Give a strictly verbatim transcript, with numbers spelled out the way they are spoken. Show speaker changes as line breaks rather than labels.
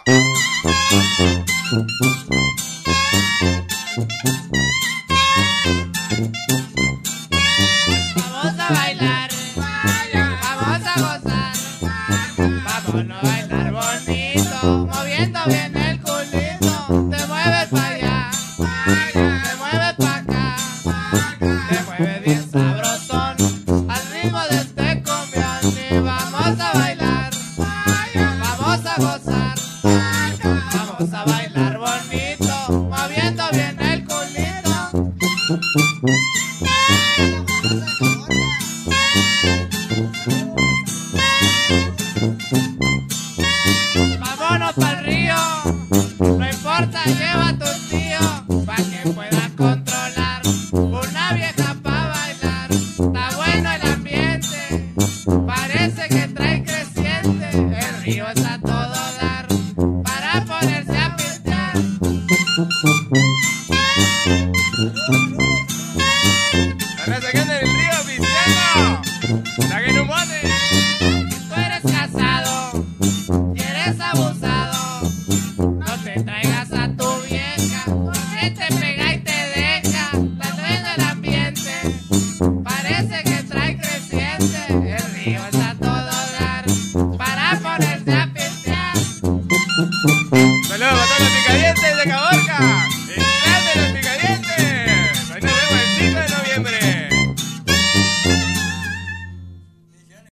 Vamos a bailar, vamos a gozar, vámonos a bailar bonito, moviendo bien el culito, te mueves para allá, te mueves para acá, te mueves bien sabrosón, al ritmo de este cumbión y vamos a bailar, vamos a gozar, vamos a bailar bonito, moviendo bien el culito. Vámonos pa'l río, no importa, lleva a tu tío, pa' que pueda controlar una vieja pa' bailar. Está bueno el ambiente, parece que trae creciente, el río está a todo dar, para ponerse a pistear.
¡Ahora sacando el río pisteando! ¡Saquen un bote!
Tú eres casado y eres abusado, no te traigas a tu vieja, que te pega y te deja. La trae del ambiente, parece que trae creciente, el río está a todo dar, para ponerse a pistear.
¡Saludos para todos los picadientes de Caborca!